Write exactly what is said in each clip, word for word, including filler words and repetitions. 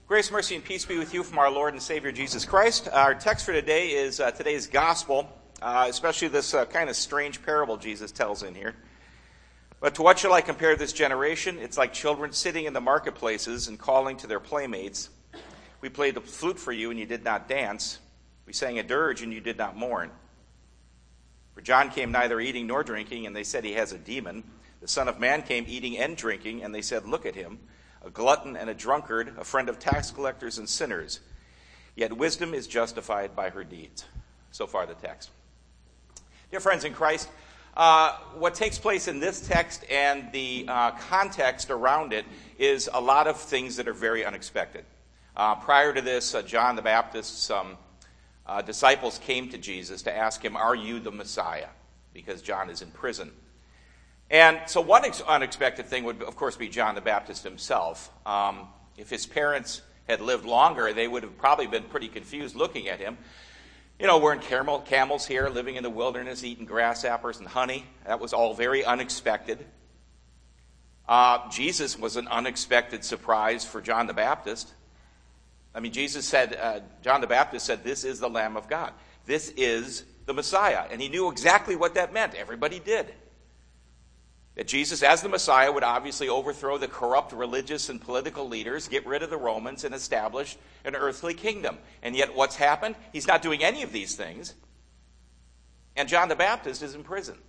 Grace, mercy, and peace be with you from our Lord and Savior Jesus Christ. Our text for today is uh, today's gospel, uh, especially this uh, kind of strange parable Jesus tells in here. But to what shall I compare this generation? It's like children sitting in the marketplaces and calling to their playmates. We played the flute for you and you did not dance. We sang a dirge and you did not mourn. For John came neither eating nor drinking, and they said he has a demon. The Son of Man came eating and drinking, and they said, look at him, a glutton and a drunkard, a friend of tax collectors and sinners. Yet wisdom is justified by her deeds. So far the text. Dear friends in Christ, uh, what takes place in this text and the uh, context around it is a lot of things that are very unexpected. Uh, prior to this, uh, John the Baptist's um, uh, disciples came to Jesus to ask him, are you the Messiah? Because John is in prison. And so one ex- unexpected thing would, of course, be John the Baptist himself. Um, if his parents had lived longer, they would have probably been pretty confused looking at him. You know, wearing camel, camel's hair, living in the wilderness, eating grasshoppers and honey. That was all very unexpected. Uh, Jesus was an unexpected surprise for John the Baptist. I mean, Jesus said, uh, John the Baptist said, this is the Lamb of God. This is the Messiah. And he knew exactly what that meant. Everybody did. That Jesus, as the Messiah, would obviously overthrow the corrupt religious and political leaders, get rid of the Romans, and establish an earthly kingdom. And yet what's happened? He's not doing any of these things. And John the Baptist is in prison.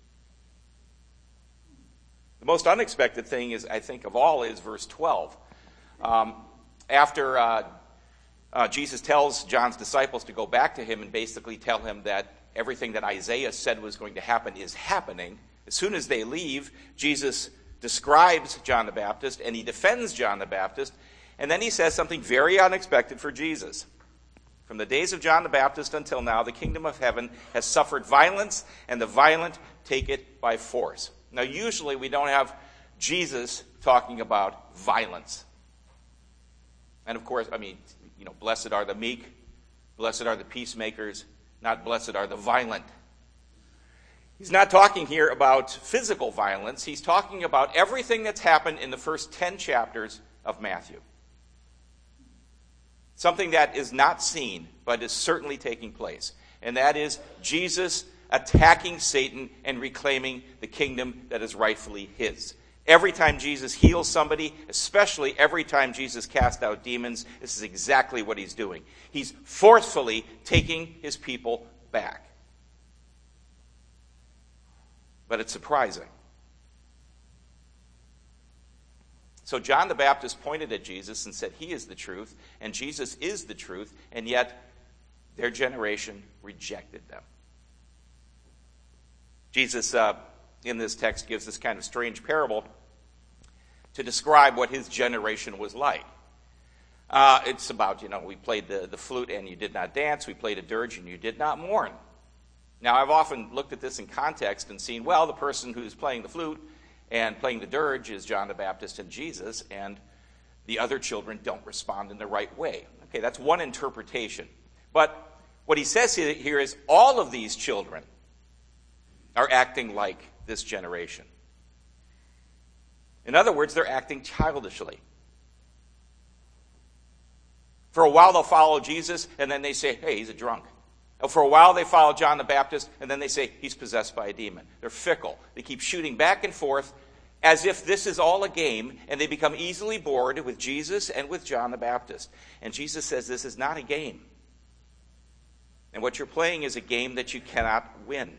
The most unexpected thing is, I think, of all is verse twelve. Um, after uh, uh, Jesus tells John's disciples to go back to him and basically tell him that everything that Isaiah said was going to happen is happening, as soon as they leave, Jesus describes John the Baptist, and he defends John the Baptist, and then he says something very unexpected for Jesus. From the days of John the Baptist until now, the kingdom of heaven has suffered violence, and the violent take it by force. Now, usually we don't have Jesus talking about violence. And of course, I mean, you know, blessed are the meek, blessed are the peacemakers, not blessed are the violent. He's not talking here about physical violence. He's talking about everything that's happened in the first ten chapters of Matthew. Something that is not seen, but is certainly taking place. And that is Jesus attacking Satan and reclaiming the kingdom that is rightfully his. Every time Jesus heals somebody, especially every time Jesus casts out demons, this is exactly what he's doing. He's forcefully taking his people back. But it's surprising. So John the Baptist pointed at Jesus and said, he is the truth, and Jesus is the truth, and yet their generation rejected them. Jesus, uh, in this text, gives this kind of strange parable to describe what his generation was like. Uh, it's about, you know, we played the, the flute and you did not dance, we played a dirge and you did not mourn. Now, I've often looked at this in context and seen, well, the person who's playing the flute and playing the dirge is John the Baptist and Jesus, and the other children don't respond in the right way. Okay, that's one interpretation. But what he says here is all of these children are acting like this generation. In other words, they're acting childishly. For a while, they'll follow Jesus, and then they say, hey, he's a drunk. For a while, they follow John the Baptist, and then they say, he's possessed by a demon. They're fickle. They keep shooting back and forth as if this is all a game, and they become easily bored with Jesus and with John the Baptist. And Jesus says, this is not a game. And what you're playing is a game that you cannot win.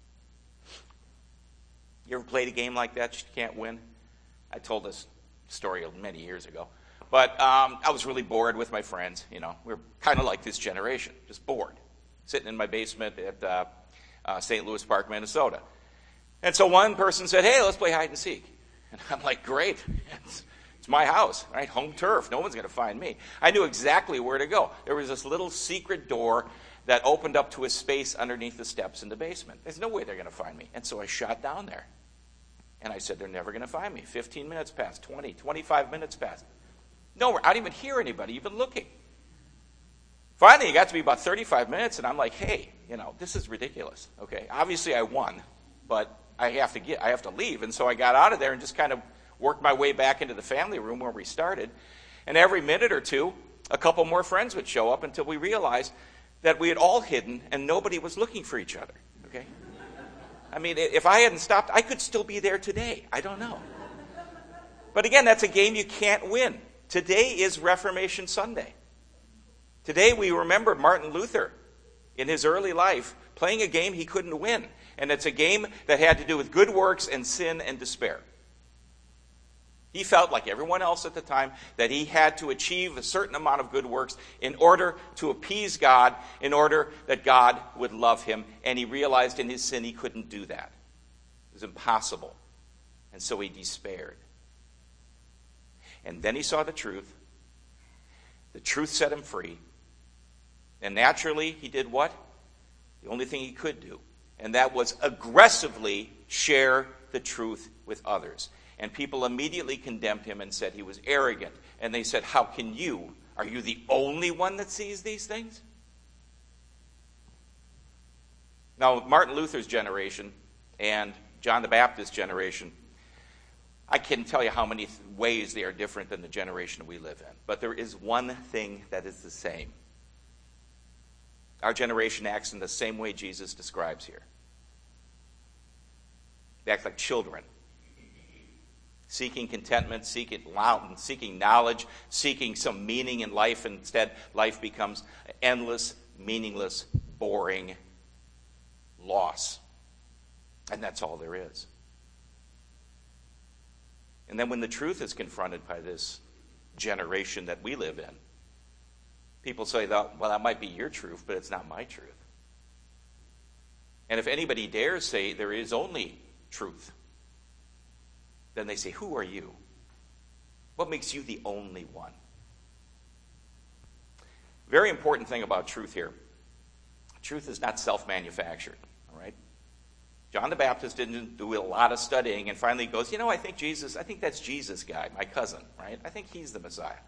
You ever played a game like that you can't win? I told this story many years ago. But um, I was really bored with my friends. You know, we were kind of like this generation, just bored. Sitting in my basement at uh, uh, Saint Louis Park, Minnesota. And so one person said, hey, let's play hide and seek. And I'm like, great. It's, it's my house, right? Home turf. No one's going to find me. I knew exactly where to go. There was this little secret door that opened up to a space underneath the steps in the basement. There's no way they're going to find me. And so I shot down there. And I said, they're never going to find me. fifteen minutes passed, twenty, twenty-five minutes passed. Nowhere. I didn't even hear anybody even looking. Finally, it got to be about thirty-five minutes, and I'm like, hey, you know, this is ridiculous. Okay, obviously I won, but I have to get, I have to leave. And so I got out of there and just kind of worked my way back into the family room where we started. And every minute or two, a couple more friends would show up until we realized that we had all hidden and nobody was looking for each other. Okay? I mean, if I hadn't stopped, I could still be there today. I don't know. But again, that's a game you can't win. Today is Reformation Sunday. Today we remember Martin Luther in his early life playing a game he couldn't win. And it's a game that had to do with good works and sin and despair. He felt, like everyone else at the time, that he had to achieve a certain amount of good works in order to appease God, in order that God would love him. And he realized in his sin he couldn't do that. It was impossible. And so he despaired. And then he saw the truth. The truth set him free. And naturally, he did what? The only thing he could do. And that was aggressively share the truth with others. And people immediately condemned him and said he was arrogant. And they said, how can you? Are you the only one that sees these things? Now, Martin Luther's generation and John the Baptist's generation, I can't tell you how many ways they are different than the generation we live in. But there is one thing that is the same. Our generation acts in the same way Jesus describes here. They act like children. Seeking contentment, seeking, seeking knowledge, seeking some meaning in life. Instead, life becomes endless, meaningless, boring loss. And that's all there is. And then when the truth is confronted by this generation that we live in, people say, well, that might be your truth, but it's not my truth. And if anybody dares say there is only truth, then they say, who are you? What makes you the only one? Very important thing about truth here. Truth is not self-manufactured, all right? John the Baptist didn't do a lot of studying and finally goes, you know, I think Jesus, I think that's Jesus' guy, my cousin, right? I think he's the Messiah.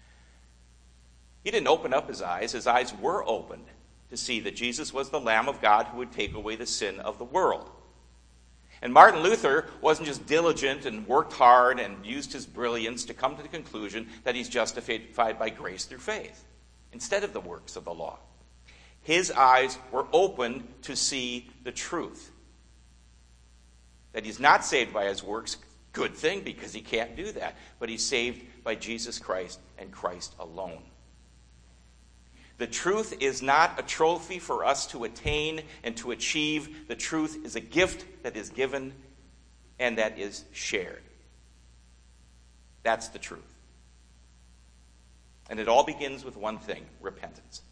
He didn't open up his eyes. His eyes were opened to see that Jesus was the Lamb of God who would take away the sin of the world. And Martin Luther wasn't just diligent and worked hard and used his brilliance to come to the conclusion that he's justified by grace through faith, instead of the works of the law. His eyes were opened to see the truth. That he's not saved by his works, good thing, because he can't do that. But he's saved by Jesus Christ and Christ alone. The truth is not a trophy for us to attain and to achieve. The truth is a gift that is given and that is shared. That's the truth. And it all begins with one thing, repentance.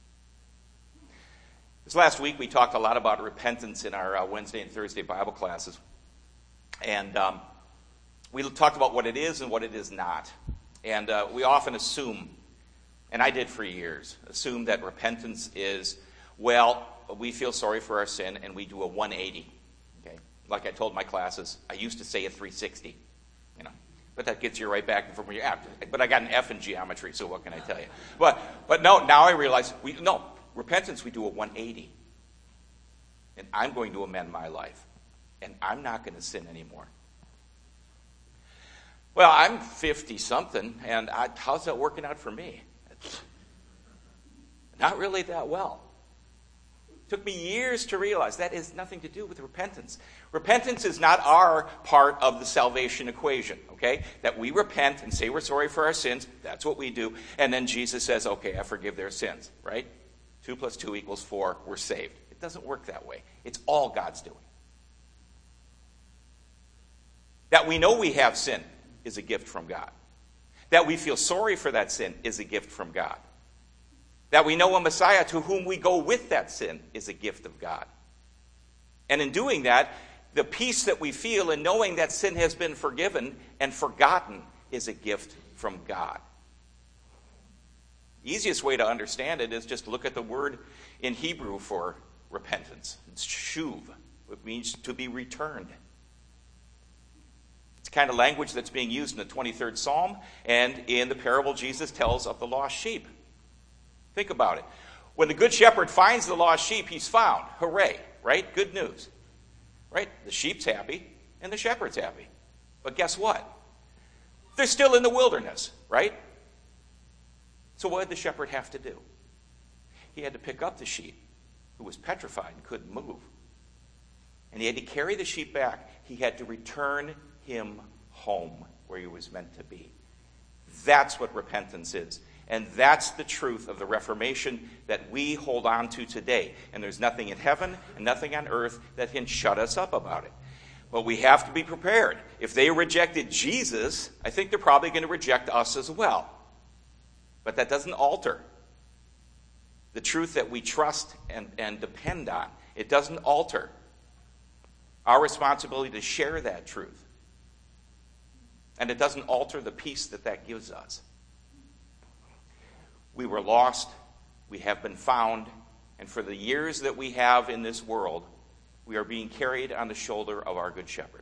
This last week we talked a lot about repentance in our uh, Wednesday and Thursday Bible classes. And um, we talked about what it is and what it is not. And uh, we often assume, and I did for years, assume that repentance is, well, we feel sorry for our sin and we do a one eighty. Okay? Like I told my classes, I used to say a three sixty. You know, but that gets you right back from where you're at. But I got an F in geometry, so what can I tell you? But but no, now I realize, we no, repentance we do a one eighty. And I'm going to amend my life. And I'm not going to sin anymore. Well, I'm fifty-something, and I, how's that working out for me? It's not really that well. It took me years to realize that has nothing to do with repentance. Repentance is not our part of the salvation equation, okay? That we repent and say we're sorry for our sins. That's what we do. And then Jesus says, okay, I forgive their sins, right? Two plus two equals four. We're saved. It doesn't work that way. It's all God's doing. That we know we have sin is a gift from God. That we feel sorry for that sin is a gift from God. That we know a Messiah to whom we go with that sin is a gift of God. And in doing that, the peace that we feel in knowing that sin has been forgiven and forgotten is a gift from God. The easiest way to understand it is just look at the word in Hebrew for repentance. It's shuv. It means to be returned. It's the kind of language that's being used in the twenty-third Psalm and in the parable Jesus tells of the lost sheep. Think about it. When the good shepherd finds the lost sheep, he's found. Hooray, right? Good news. Right? The sheep's happy and the shepherd's happy. But guess what? They're still in the wilderness, right? So what did the shepherd have to do? He had to pick up the sheep, who was petrified and couldn't move. And he had to carry the sheep back. He had to return him home where he was meant to be. That's what repentance is. And that's the truth of the Reformation that we hold on to today. And there's nothing in heaven and nothing on earth that can shut us up about it. But we have to be prepared. If they rejected Jesus, I think they're probably going to reject us as well. But that doesn't alter the truth that we trust and, and depend on. It doesn't alter our responsibility to share that truth. And it doesn't alter the peace that that gives us. We were lost, we have been found, and for the years that we have in this world, we are being carried on the shoulder of our Good Shepherd.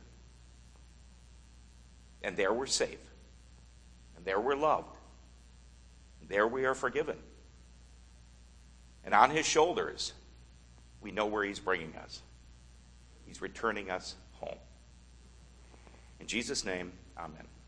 And there we're safe. And there we're loved. And there we are forgiven. And on his shoulders, we know where he's bringing us. He's returning us home. In Jesus' name, amen.